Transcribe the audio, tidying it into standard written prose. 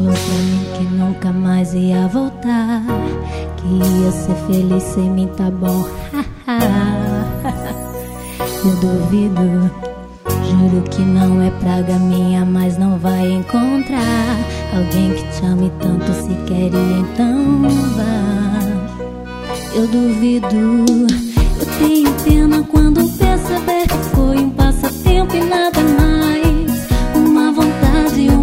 Falou pra mim que nunca mais ia voltar, que ia ser feliz sem mim, tá bom. Eu duvido, juro que não é praga minha, mas não vai encontrar alguém que te ame tanto se queria, então vá. Eu duvido, eu tenho pena quando perceber que foi um passatempo e nada mais, uma vontade,